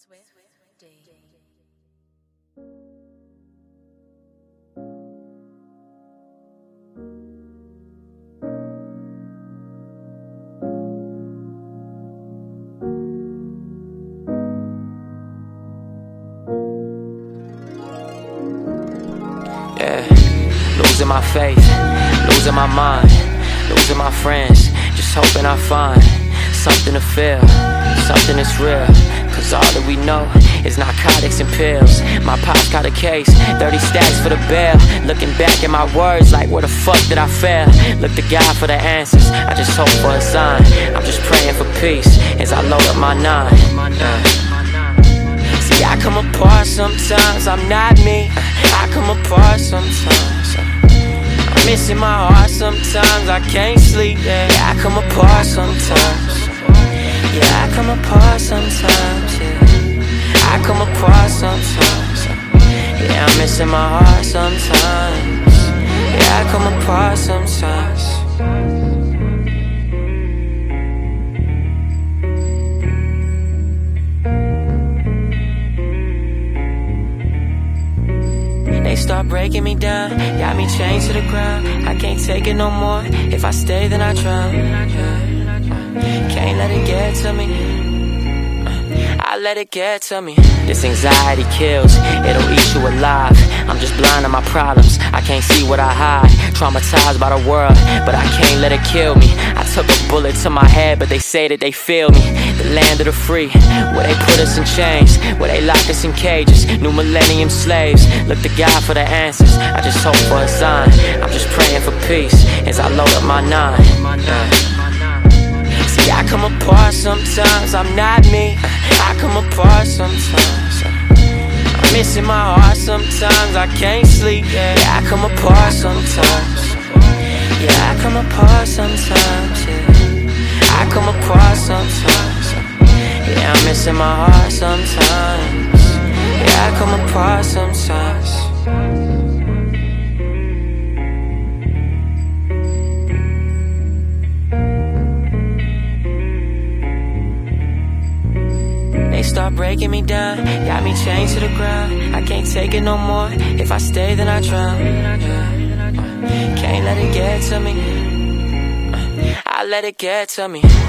Swift D. Yeah, losing my faith, losing my mind, losing my friends, just hoping I find something to feel, something that's real. Cause all that we know is narcotics and pills. My pops got a case, 30 stacks for the bail. Looking back at my words like where the fuck did I fail? Look to God for the answers, I just hope for a sign. I'm just praying for peace as I load up my 9. See, I come apart sometimes, I'm not me. I come apart sometimes, I'm missing my heart sometimes, I can't sleep. Yeah, I come apart sometimes. Yeah, I come apart sometimes. Yeah, I come apart sometimes. Yeah, I'm missing my heart sometimes. Yeah, I come apart sometimes. They start breaking me down, got me chained to the ground. I can't take it no more, if I stay then I drown. Can't let it get to me, I let it get to me. This anxiety kills, it'll eat you alive. I'm just blind to my problems, I can't see what I hide. Traumatized by the world, but I can't let it kill me. I took a bullet to my head, but they say that they feel me. The land of the free, where they put us in chains, where they lock us in cages. New millennium slaves, look to God for the answers. I just hope for a sign, I'm just praying for peace as I load up my 9. See, I come apart sometimes, I'm not me. I come apart sometimes, I'm missing my heart sometimes, I can't sleep. Yeah, I come apart sometimes. Yeah, I come apart sometimes. Yeah, I come apart sometimes. Yeah, I'm missing my heart sometimes. Yeah, I come apart sometimes. They start breaking me down, got me chained to the ground. I can't take it no more, if I stay then I drown. Can't let it get to me, I let it get to me.